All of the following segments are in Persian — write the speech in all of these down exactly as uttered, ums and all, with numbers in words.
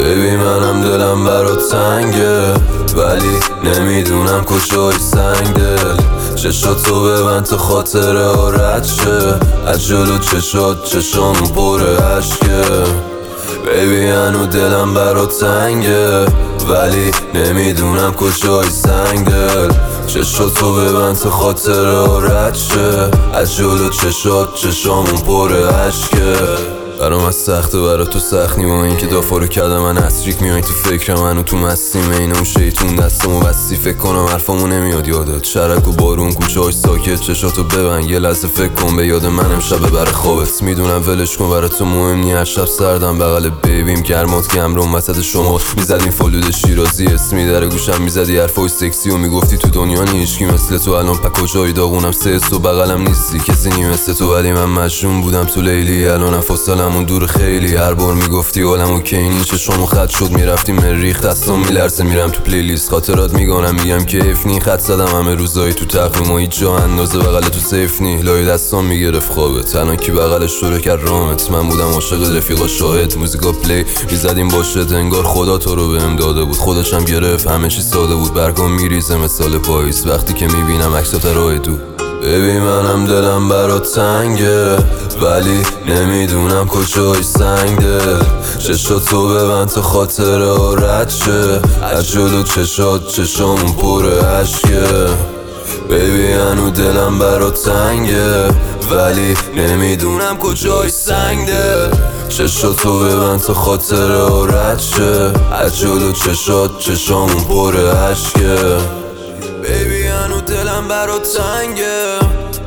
ببین منم دلم برات تنگه، ولی نمیدونم کجای سنگ دل. چشاتو ببند تا خاطره ها رد شه، از جلو چشات چشامون پر عشقه. ببین هنو دلم برات تنگه، ولی نمیدونم کجای سنگ دل. چشاتو ببند تا خاطره ها رد شه، از جلو چشات چشامون پر عشقه. برام از سخته برا تو سخت نی، با این که دافارو کردم من استریک میای تو فکر منو تو مستیم این اون شیطون دستمو بستی. فکر کنم حرفامو نمیاد یادت، شرک و بارون کوچه های ساکت. چشاتو ببند یه لحظه فکر کن به یاد من امشب بر خوابت. میدونم ولش کن برا تو مهم نی، هر شب سردم بغل بیبیم گرمات گمرم وسط شما. میزدیم فالود شیرازی اسمی در گوشم، میزدی حرفای سکسی و میگفتی تو دنیا نی هیچکی مثل تو. الان پکوجای داغونم سه تو بغلم نیستی کسی نی مثل تو، ولی من مجنون بودم تو لیلی. الانم فاصله اون دور خیلی، هر بار میگفتی عالمو کینی چشامو خط شد میرفتی مریخ. دستام میلرزه میرم تو پلیلیست خاطرات میگانم میگم که افنی. خط زدم همه روزایی تو تقویم و هیچ جا اندازه بغل تو سیف نی. لای دستام میگرفت خوابت، الان کی بغلش شروع کرد رامت. من بودم عاشق رفیقا شاهد، موزیکا پلی میزدیم باشد انگار خدا تو رو بهم داده بود. خودشم گرفت همه چی ساده بود، برگام میریزه مثال پاییز وقتی که میبینم عکسات راه دو. ببین منم دلم برات تنگه، ولی نمیدونم کجای سنگ دل. چشاتو ببند تا خاطره ها رد شه، از جلو چشات چشامون پر عشقه. ببین هنو دلم برات تنگه، ولی نمیدونم کجای سنگ دل. چشاتو ببند تا خاطره ها رد شه، از جلو چشات چشامون پر عشقه. ببین هنو دلم برات تنگه،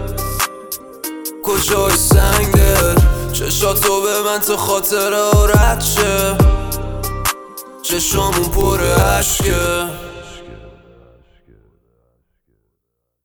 کجای سنگ دل. چشاتو ببند تا خاطره ها رد شه، چشامون پر عشقه.